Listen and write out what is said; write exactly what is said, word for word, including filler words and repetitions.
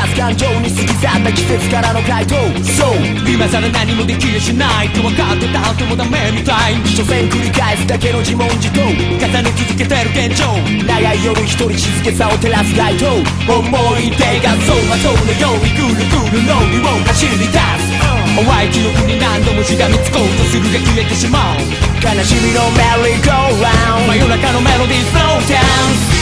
す感情に過ぎ去った季節からの回答。そう今さら何もできやしないと分かってたともダメみたい。 所詮繰り返すだけの自問自答、 重ね続けてる現状。 長い夜一人静けさを照らす街灯。 思い出が走馬灯のようにぐるぐるローリを走り出す。淡い記憶に何度もしがみつこうとするが消えてしまう。 悲しみのメリーゴーラウンド、 真夜中のメロディースローダウン。